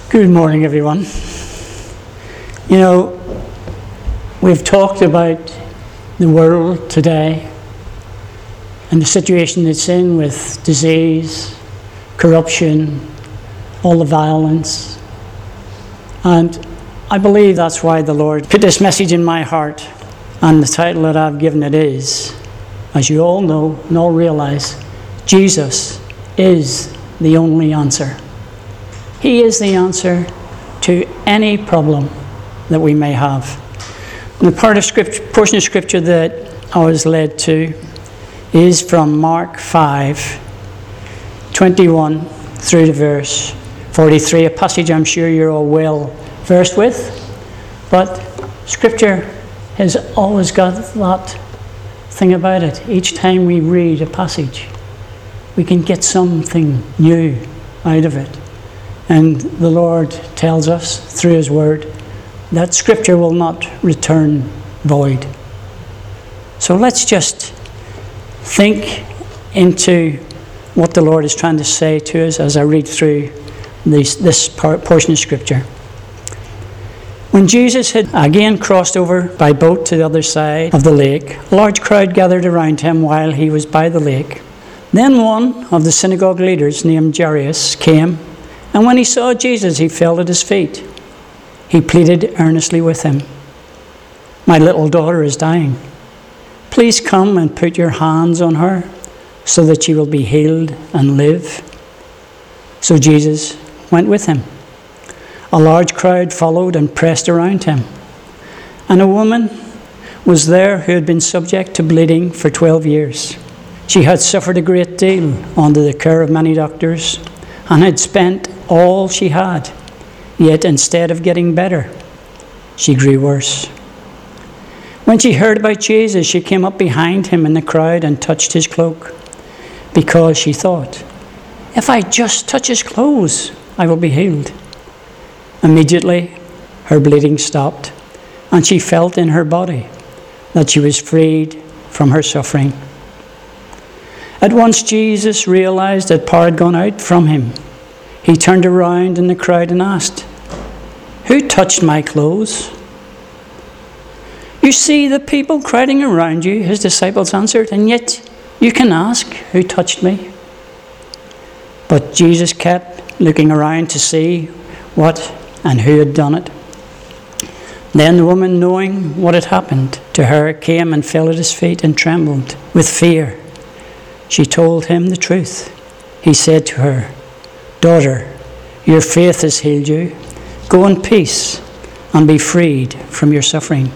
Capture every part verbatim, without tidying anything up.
Good morning, everyone. You know, we've talked about the world today and the situation it's in with disease, corruption, all the violence. And I believe that's why the Lord put this message in my heart. And the title that I've given it is, as you all know and all realize, Jesus is the only answer. He is the answer to any problem that we may have. And the part of scripture, portion of scripture that I was led to is from Mark five, twenty-one through to verse forty-three, a passage I'm sure you're all well versed with. But scripture has always got that thing about it. Each time we read a passage, we can get something new out of it. And the Lord tells us through His Word that Scripture will not return void. So let's just think into what the Lord is trying to say to us as I read through this, this part, portion of Scripture. When Jesus had again crossed over by boat to the other side of the lake, a large crowd gathered around Him while He was by the lake. Then one of the synagogue leaders named Jairus came, and when he saw Jesus, he fell at His feet. He pleaded earnestly with Him. "My little daughter is dying. Please come and put your hands on her so that she will be healed and live." So Jesus went with him. A large crowd followed and pressed around him. And a woman was there who had been subject to bleeding for twelve years. She had suffered a great deal under the care of many doctors and had spent all she had. Yet instead of getting better, she grew worse. When she heard about Jesus, she came up behind Him in the crowd and touched His cloak, because she thought, "If I just touch His clothes, I will be healed." Immediately, her bleeding stopped, and she felt in her body that she was freed from her suffering. At once Jesus realized that power had gone out from Him. He turned around in the crowd and asked, "Who touched my clothes?" "You see the people crowding around you," His disciples answered, "and yet you can ask, 'Who touched me?'" But Jesus kept looking around to see what and who had done it. Then the woman, knowing what had happened to her, came and fell at His feet and trembled with fear. She told Him the truth. He said to her, "Daughter, your faith has healed you. Go in peace and be freed from your suffering."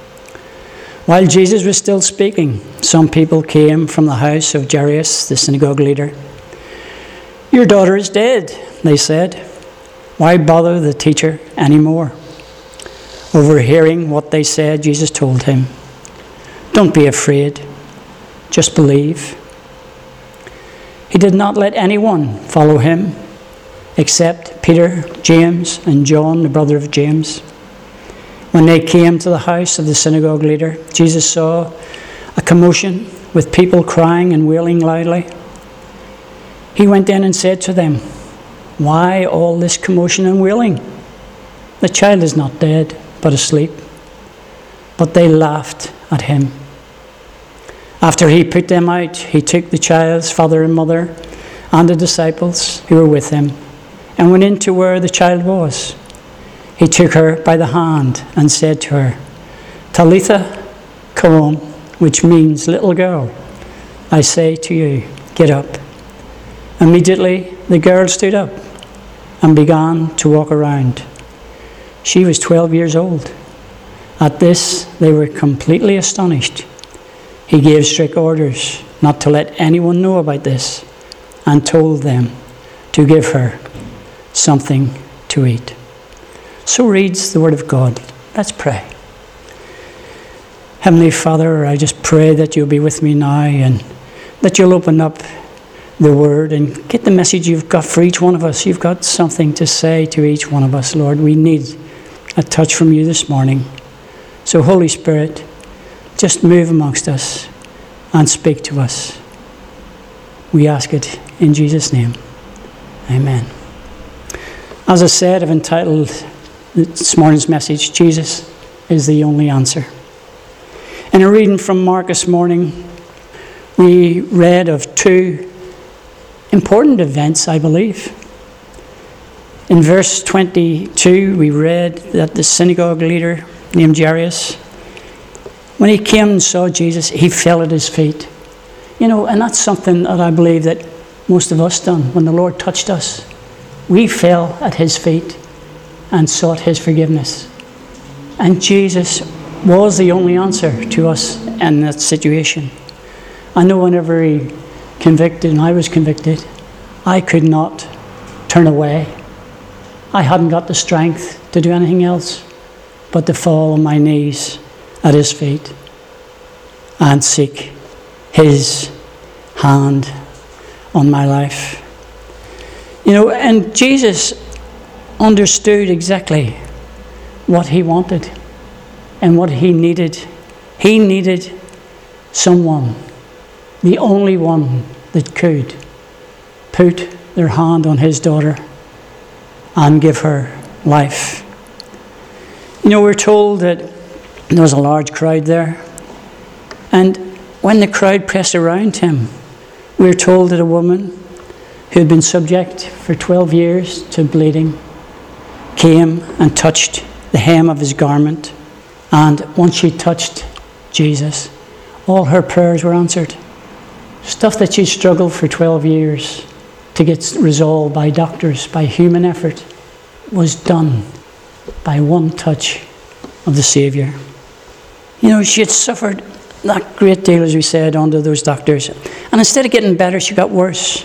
While Jesus was still speaking, some people came from the house of Jairus, the synagogue leader. "Your daughter is dead," they said. "Why bother the teacher anymore?" Overhearing what they said, Jesus told him, "Don't be afraid, just believe." He did not let anyone follow Him except Peter, James, and John, the brother of James. When they came to the house of the synagogue leader, Jesus saw a commotion with people crying and wailing loudly. He went in and said to them, "Why all this commotion and wailing? The child is not dead, but asleep." But they laughed at Him. After He put them out, He took the child's father and mother and the disciples who were with Him and went into where the child was. He took her by the hand and said to her, "Talitha koum," which means, "Little girl, I say to you, get up." Immediately the girl stood up and began to walk around. She was twelve years old. At this they were completely astonished. He gave strict orders not to let anyone know about this and told them to give her something to eat. So reads the Word of God. Let's pray. Heavenly Father, I just pray that You'll be with me now and that You'll open up the Word and get the message You've got for each one of us. You've got something to say to each one of us, Lord. We need a touch from You this morning. So Holy Spirit, just move amongst us and speak to us. We ask it in Jesus' name. Amen. As I said, I've entitled this morning's message, Jesus is the only answer. In a reading from Mark this morning, we read of two important events, I believe. In verse twenty-two, we read that the synagogue leader named Jairus, when he came and saw Jesus, he fell at his feet. You know, and that's something that I believe that most of us done. When the Lord touched us, we fell at his feet and sought his forgiveness. And Jesus was the only answer to us in that situation. I know whenever he convicted and I was convicted, I could not turn away. I hadn't got the strength to do anything else but to fall on my knees at his feet and seek his hand on my life. You know, and Jesus understood exactly what he wanted and what he needed. He needed someone, the only one that could put their hand on his daughter and give her life. You know, we're told that there was a large crowd there, and when the crowd pressed around him, we're told that a woman who had been subject for twelve years to bleeding came and touched the hem of his garment, and once she touched Jesus, all her prayers were answered. Stuff that she'd struggled for twelve years to get resolved by doctors, by human effort, was done by one touch of the Saviour. You know, she had suffered that great deal, as we said, under those doctors. And instead of getting better, she got worse.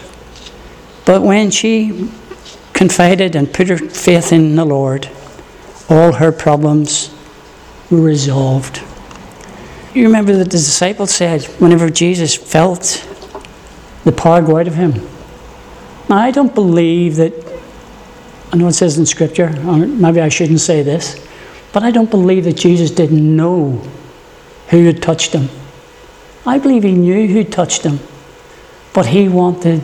But when she confided and put her faith in the Lord, all her problems were resolved. You remember that the disciples said, whenever Jesus felt the power go out of him. Now, I don't believe that, I know it says in Scripture, or maybe I shouldn't say this, but I don't believe that Jesus didn't know who had touched him. I believe he knew who touched him, but he wanted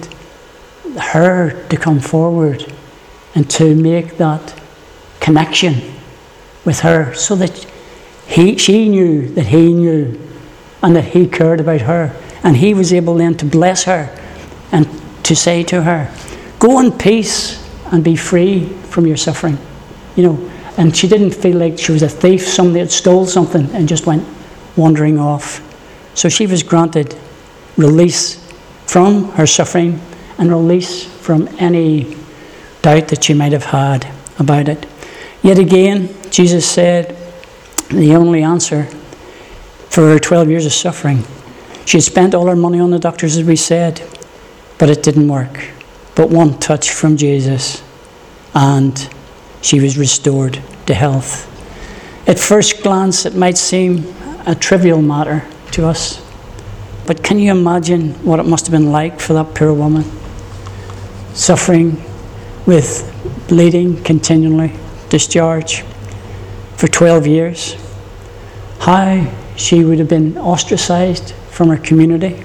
her to come forward and to make that connection with her so that he, she knew that he knew and that he cared about her. And he was able then to bless her and to say to her, go in peace and be free from your suffering. You know, and she didn't feel like she was a thief, somebody that stole something and just went wandering off. So she was granted release from her suffering and release from any doubt that she might have had about it. Yet again, Jesus said the only answer for her twelve years of suffering. She had spent all her money on the doctors, as we said, but it didn't work. But one touch from Jesus, and she was restored to health. At first glance, it might seem a trivial matter to us, but can you imagine what it must have been like for that poor woman, suffering with bleeding continually, discharge for twelve years? How she would have been ostracized from her community.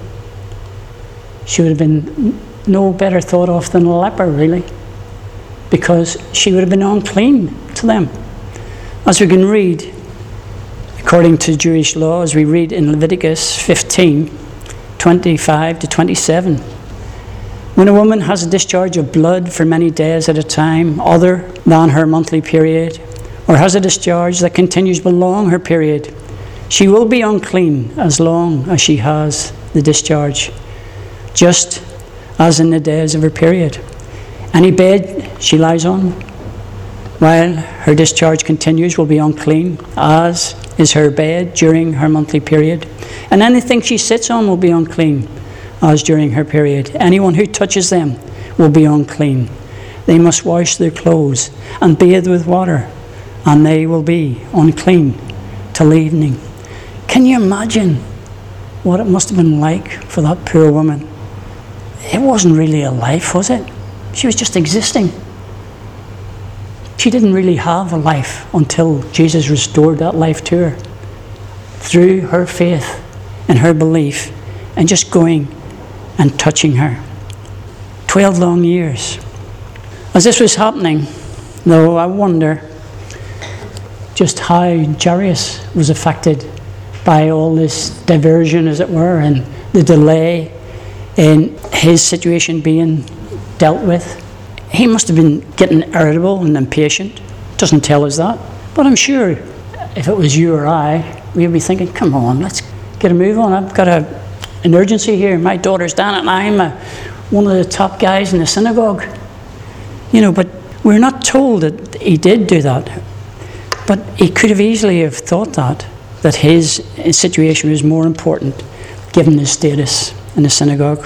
She would have been no better thought of than a leper, really, because she would have been unclean to them. As we can read, according to Jewish law, as we read in Leviticus fifteen, twenty-five to twenty-seven, when a woman has a discharge of blood for many days at a time other than her monthly period, or has a discharge that continues beyond her period, she will be unclean as long as she has the discharge, just as in the days of her period. Any bed she lies on while her discharge continues will be unclean, as is her bed during her monthly period. And anything she sits on will be unclean, as during her period. Anyone who touches them will be unclean. They must wash their clothes and bathe with water, and they will be unclean till evening. Can you imagine what it must have been like for that poor woman? It wasn't really a life, was it? She was just existing. She didn't really have a life until Jesus restored that life to her through her faith and her belief and just going and touching her. Twelve long years. As this was happening, Though I wonder just how Jairus was affected by all this diversion, as it were, and the delay in his situation being dealt with. He must have been getting irritable and impatient. Doesn't tell us that. But I'm sure if it was you or I, we'd be thinking, come on, let's get a move on. I've got a, an urgency here. My daughter's down and I'm a, one of the top guys in the synagogue. You know, but we're not told that he did do that. But he could have easily have thought that, that his, his situation was more important given his status in the synagogue.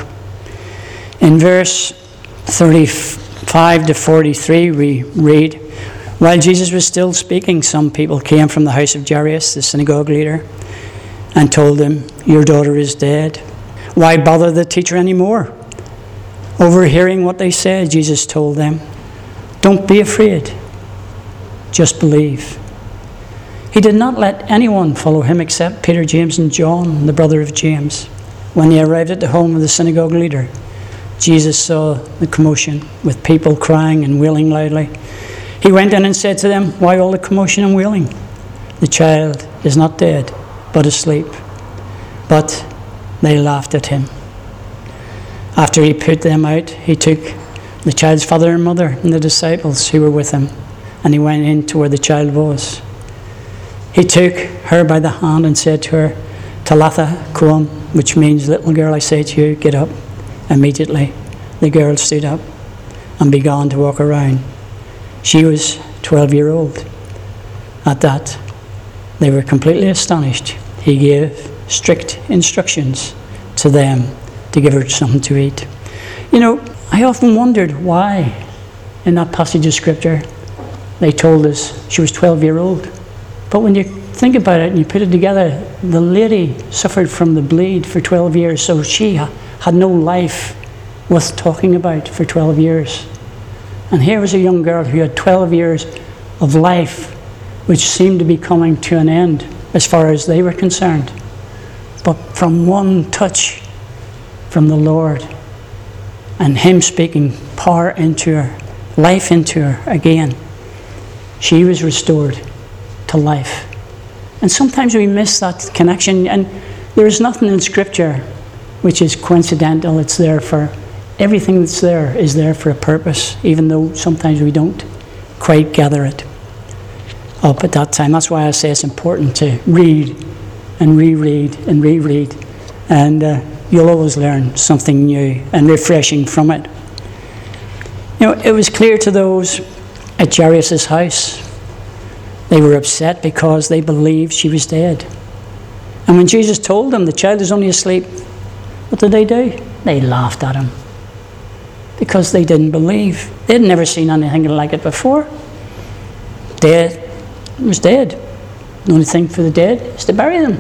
In verse thirty-five to forty-three, we read, while Jesus was still speaking, some people came from the house of Jairus, the synagogue leader, and told him, your daughter is dead. Why bother the teacher anymore? Overhearing what they said, Jesus told them, don't be afraid, just believe. He did not let anyone follow him except Peter, James, and John, the brother of James. When they arrived at the home of the synagogue leader, Jesus saw the commotion with people crying and wailing loudly. He went in and said to them, why all the commotion and wailing? The child is not dead, but asleep. But they laughed at him. After he put them out, he took the child's father and mother and the disciples who were with him, and he went in to where the child was. He took her by the hand and said to her, Talitha koum, which means, little girl, I say to you, get up. Immediately, the girl stood up and began to walk around. She was twelve years old. At that, they were completely astonished. He gave strict instructions to them to give her something to eat. You know, I often wondered why in that passage of scripture they told us she was twelve years old. But when you think about it and you put it together, the lady suffered from the bleed for twelve years, so she had no life worth talking about for twelve years. And here was a young girl who had twelve years of life, which seemed to be coming to an end as far as they were concerned. But from one touch from the Lord and him speaking power into her, life into her again, she was restored to life. And sometimes we miss that connection, and there is nothing in Scripture which is coincidental. It's there for, everything that's there is there for a purpose, even though sometimes we don't quite gather it up at that time. That's why I say it's important to read and reread and reread, and uh, you'll always learn something new and refreshing from it. You know, it was clear to those at Jairus' house. They were upset because they believed she was dead. And when Jesus told them the child is only asleep, what did they do? They laughed at him because they didn't believe. They'd never seen anything like it before. Dead was dead. The only thing for the dead is to bury them.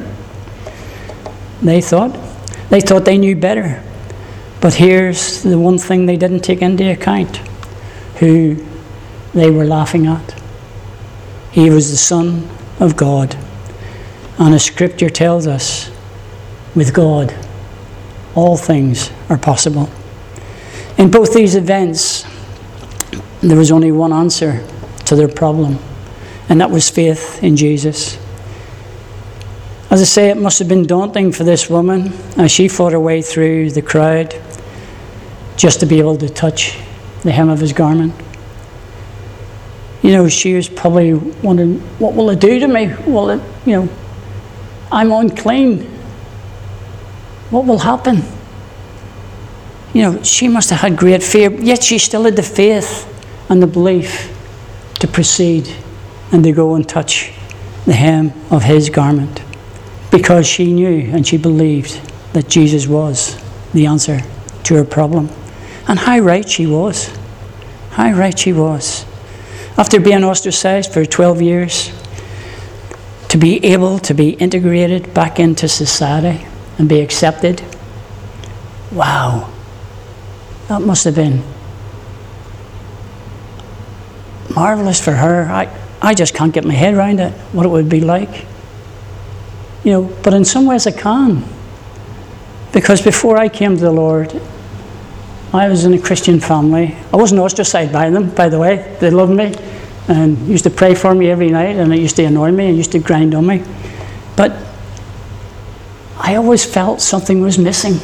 They thought. They thought they knew better. But here's the one thing they didn't take into account: who they were laughing at. He was the Son of God. And as Scripture tells us, with God, all things are possible. In both these events, there was only one answer to their problem, and that was faith in Jesus. As I say, it must have been daunting for this woman as she fought her way through the crowd just to be able to touch the hem of his garment. You know, she was probably wondering, what will it do to me? Will it, you know, I'm unclean. What will happen? You know, she must have had great fear, yet she still had the faith and the belief to proceed and to go and touch the hem of his garment, because she knew and she believed that Jesus was the answer to her problem. And how right she was. How right she was. After being ostracized for twelve years, to be able to be integrated back into society and be accepted. Wow. That must have been marvelous for her. I, I just can't get my head around it, what it would be like. You know, but in some ways I can. Because before I came to the Lord, I was in a Christian family. I wasn't ostracized by them, by the way. They loved me. and used to pray for me every night, and it used to annoy me and used to grind on me. But I always felt something was missing.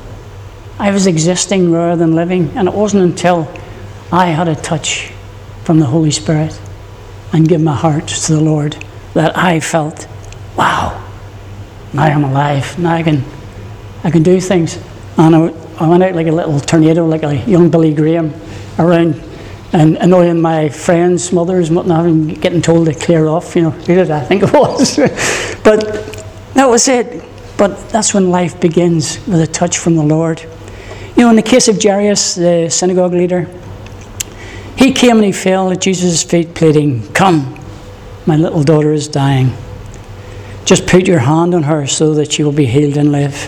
I was existing rather than living, and it wasn't until I had a touch from the Holy Spirit and give my heart to the Lord that I felt, wow, now I'm alive. Now I can, I can do things. And I, I went out like a little tornado, like a young Billy Graham, around and annoying my friends, mothers, and whatnot, and getting told to clear off. You know, who did I think it was? But that was it. But that's when life begins, with a touch from the Lord. You know, in the case of Jairus, the synagogue leader, he came and he fell at Jesus' feet pleading, "Come, my little daughter is dying. Just put your hand on her so that she will be healed and live."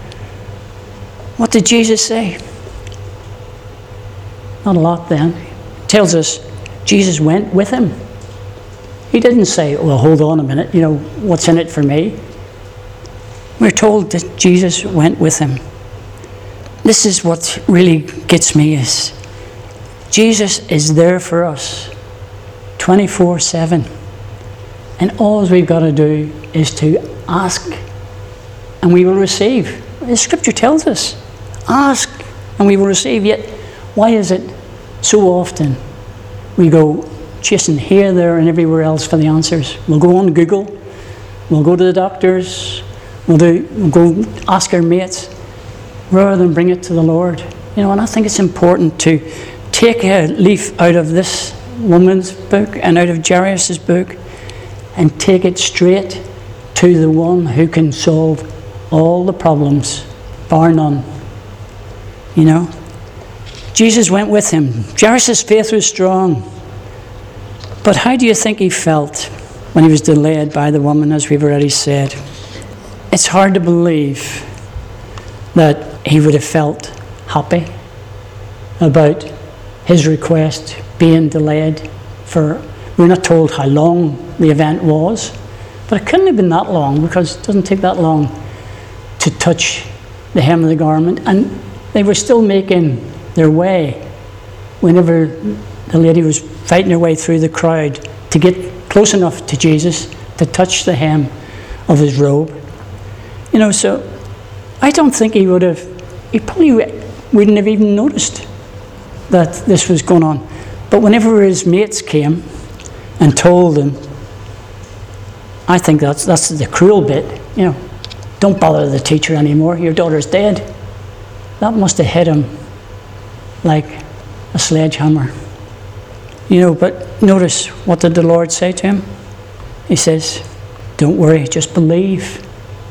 What did Jesus say? Not a lot then. It tells us Jesus went with him. He didn't say, "Well, hold on a minute, you know, what's in it for me?" We're told that Jesus went with him. This is what really gets me, is Jesus is there for us twenty-four seven. And all we've got to do is to ask and we will receive. The scripture tells us, ask and we will receive. Yet, why is it so often we go chasing here, there and everywhere else for the answers? We'll go on Google, we'll go to the doctors, we'll, do, we'll go ask our mates, rather than bring it to the Lord. You know, and I think it's important to take a leaf out of this woman's book and out of Jairus' book and take it straight to the one who can solve all the problems, bar none. You know? Jesus went with him. Jairus' faith was strong. But how do you think he felt when he was delayed by the woman, as we've already said? It's hard to believe that he would have felt happy about his request being delayed for, we're not told how long the event was, but it couldn't have been that long, because it doesn't take that long to touch the hem of the garment. And they were still making their way whenever the lady was fighting her way through the crowd to get close enough to Jesus to touch the hem of his robe. You know, so I don't think he would have, he probably wouldn't have even noticed that this was going on. But whenever his mates came and told him, I think that's that's the cruel bit, you know, don't bother the teacher anymore, your daughter's dead. That must have hit him like a sledgehammer. You know, but notice, what did the Lord say to him? He says, don't worry, just believe.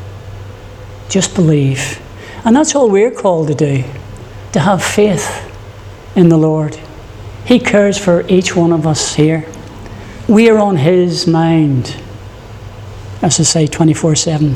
Just believe. And that's all we're called to do, to have faith in the Lord. He cares for each one of us here. We are on his mind, as I say, twenty-four seven.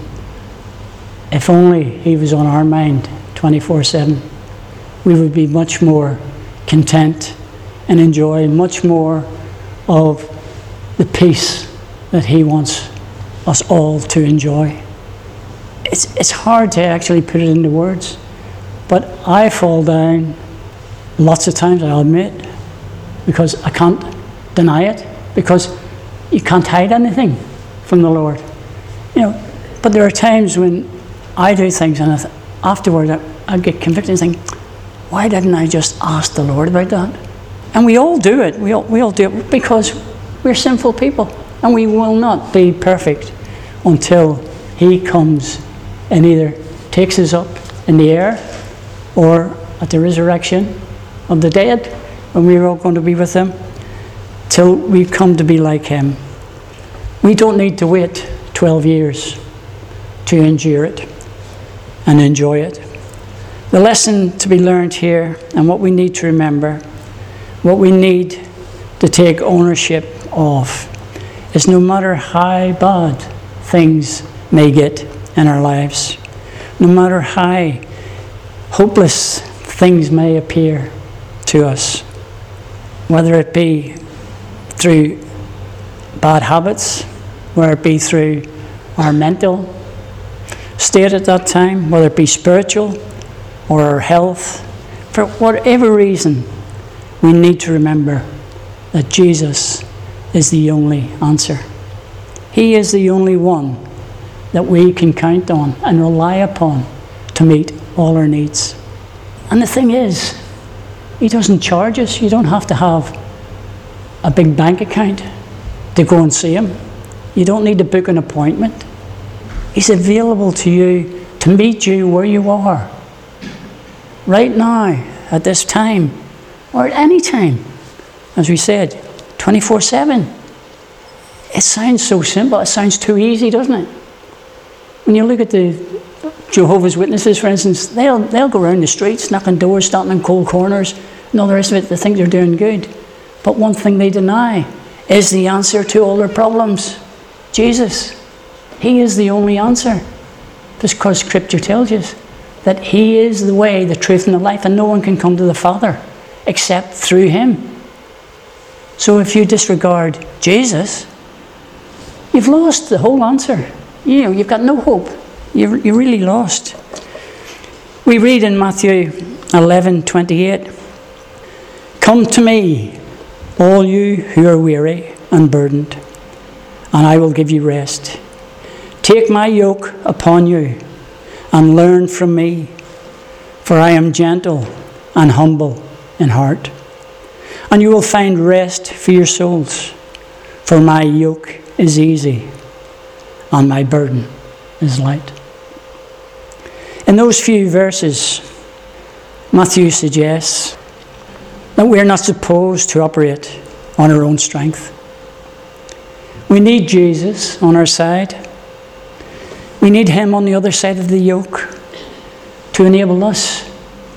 If only he was on our mind twenty-four seven, we would be much more content and enjoy much more of the peace that he wants us all to enjoy. It's, it's hard to actually put it into words, but I fall down lots of times, I'll admit, because I can't deny it, because you can't hide anything from the Lord. You know, but there are times when I do things and I th- afterward I, I get convicted and think, why didn't I just ask the Lord about that? And we all do it. We all, we all do it because we're sinful people, and we will not be perfect until he comes and either takes us up in the air or at the resurrection of the dead, when we're all going to be with him, till we come to be like him. We don't need to wait twelve years to endure it and enjoy it. The lesson to be learned here, and what we need to remember, what we need to take ownership of, is no matter how bad things may get in our lives, no matter how hopeless things may appear to us, whether it be through bad habits, whether it be through our mental state at that time, whether it be spiritual or our health, for whatever reason, we need to remember that Jesus is the only answer. He is the only one that we can count on and rely upon to meet all our needs. And the thing is, he doesn't charge us. You don't have to have a big bank account to go and see him. You don't need to book an appointment. He's available to you to meet you where you are. Right now, at this time, or at any time, as we said, twenty-four seven. It sounds so simple. It sounds too easy, doesn't it? When you look at the Jehovah's Witnesses, for instance, they'll they'll go around the streets, knocking doors, standing in cold corners, and all the rest of it. They think they're doing good. But one thing they deny is the answer to all their problems. Jesus. He is the only answer. Because Scripture tells us that he is the way, the truth, and the life, and no one can come to the Father except through him. So if you disregard Jesus, you've lost the whole answer. You know, you've got no hope. You're, you're really lost. We read in Matthew eleven twenty-eight, "Come to me, all you who are weary and burdened, and I will give you rest. Take my yoke upon you and learn from me, for I am gentle and humble in heart, and you will find rest for your souls. For my yoke is easy and my burden is light." In those few verses, Matthew suggests that we're not supposed to operate on our own strength. We need Jesus on our side. We need him on the other side of the yoke to enable us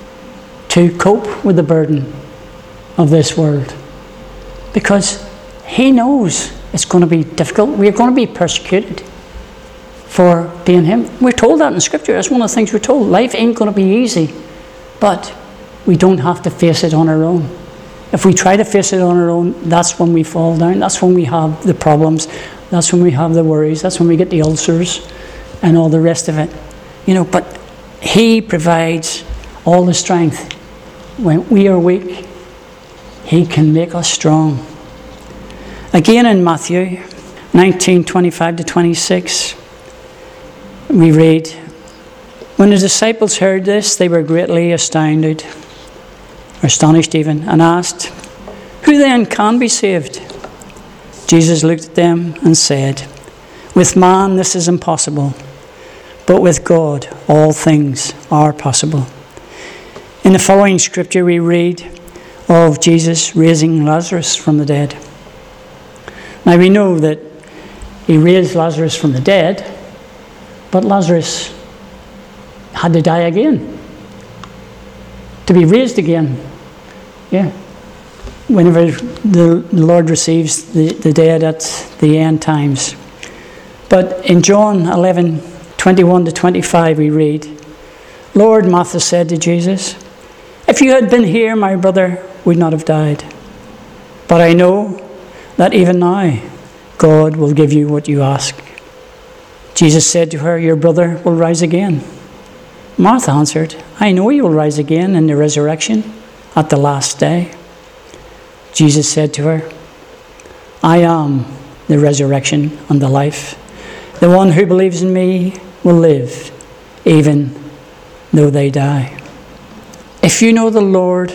to cope with the burden of this world. Because he knows it's going to be difficult. We're going to be persecuted for being him. We're told that in Scripture. That's one of the things we're told. Life ain't going to be easy. But we don't have to face it on our own. If we try to face it on our own, that's when we fall down. That's when we have the problems. That's when we have the worries. That's when we get the ulcers and all the rest of it. You know, but he provides all the strength. When we are weak, he can make us strong. Again in Matthew nineteen twenty-five to twenty-six, we read, "When the disciples heard this, they were greatly astounded, or astonished even, and asked, 'Who then can be saved?' Jesus looked at them and said, 'With man this is impossible, but with God all things are possible.'" In the following scripture we read of Jesus raising Lazarus from the dead. Now we know that he raised Lazarus from the dead, but Lazarus had to die again, to be raised again. Yeah. Whenever the Lord receives the, the dead at the end times. But in John eleven twenty-one to twenty-five we read, "Lord," Martha said to Jesus, "if you had been here, my brother would not have died. But I know that even now God will give you what you ask." Jesus said to her, "Your brother will rise again." Martha answered, "I know he will rise again in the resurrection at the last day." Jesus said to her, "I am the resurrection and the life. The one who believes in me will live, even though they die." If you know the Lord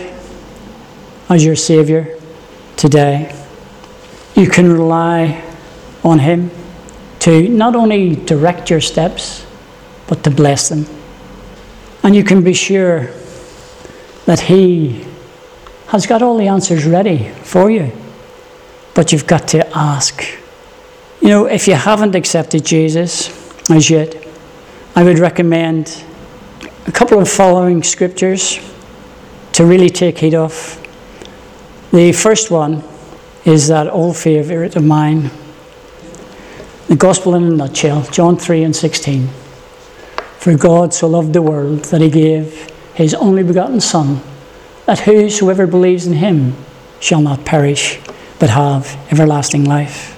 as your Saviour today, you can rely on him to not only direct your steps, but to bless them. And you can be sure that he has got all the answers ready for you. But you've got to ask. You know, if you haven't accepted Jesus as yet, I would recommend a couple of following scriptures to really take heed of. The first one is that old favourite of mine, the Gospel in a nutshell, John three and sixteen. "For God so loved the world that he gave his only begotten Son, that whosoever believes in him shall not perish, but have everlasting life."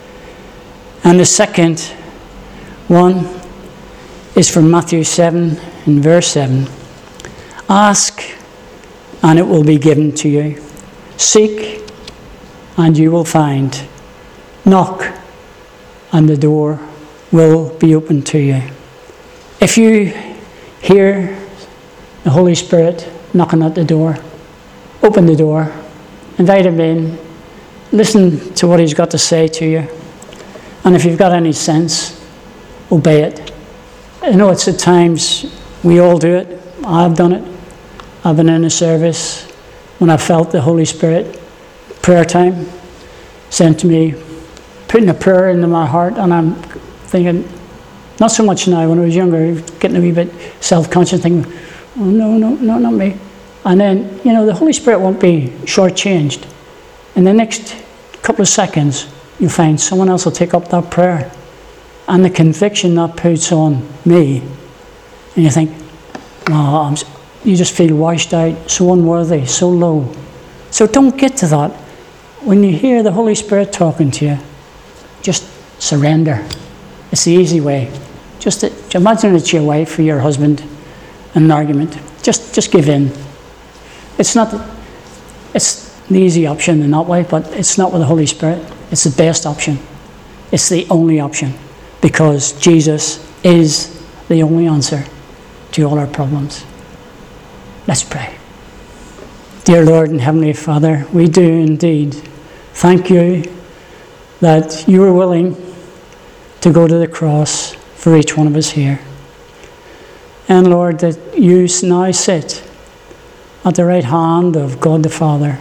And the second one is from Matthew seven and verse seven. "Ask, and it will be given to you. Seek, and you will find. knock and the door will be open to you. If you hear the Holy Spirit knocking at the door, open the door, invite him in, listen to what he's got to say to you. And if you've got any sense, obey it. I know it's at times, we all do it. I've done it. I've been in a service when I felt the Holy Spirit, prayer time, sent to me, putting a prayer into my heart, and I'm thinking, not so much now, when I was younger, getting a wee bit self-conscious, thinking, oh no, no, no, not me. And then, you know, the Holy Spirit won't be shortchanged. In the next couple of seconds, you'll find someone else will take up that prayer. And the conviction that puts on me, and you think, oh, I'm, you just feel washed out, so unworthy, so low. So don't get to that. When you hear the Holy Spirit talking to you, just surrender. It's the easy way. Just to, imagine it's your wife or your husband in an argument. Just, just give in. It's not. It's the easy option in that way, but it's not with the Holy Spirit. It's the best option. It's the only option, because Jesus is the only answer to all our problems. Let's pray. Dear Lord and Heavenly Father, we do indeed thank you that you were willing to go to the cross for each one of us here. And Lord, that you now sit at the right hand of God the Father,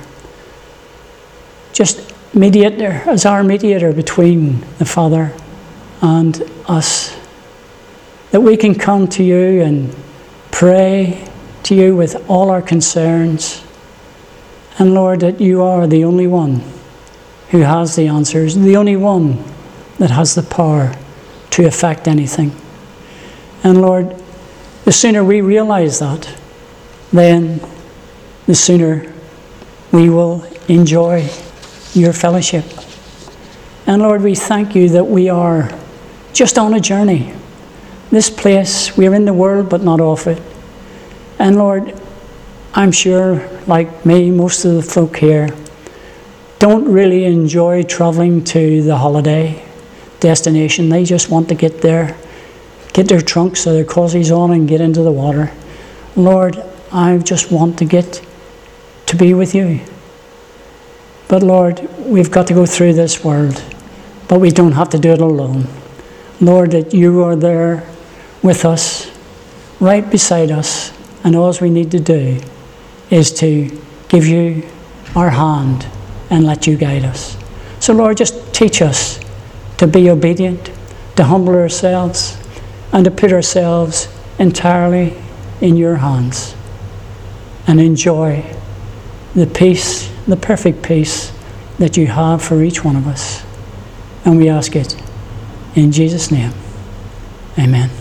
just mediator, as our mediator between the Father and us, that we can come to you and pray to you with all our concerns. And Lord, that you are the only one who has the answers, the only one that has the power to affect anything. And Lord, the sooner we realize that, then the sooner we will enjoy your fellowship. And Lord, we thank you that we are just on a journey. This place, we're in the world but not of it. And Lord, I'm sure, like me, most of the folk here don't really enjoy travelling to the holiday destination. They just want to get there, get their trunks or their cozies on and get into the water. Lord, I just want to get to be with you. But Lord, we've got to go through this world, but we don't have to do it alone. Lord, that you are there with us, right beside us, and all we need to do is to give you our hand and let you guide us. So Lord, just teach us to be obedient, to humble ourselves, and to put ourselves entirely in your hands and enjoy the peace, the perfect peace that you have for each one of us. And we ask it in Jesus' name. Amen.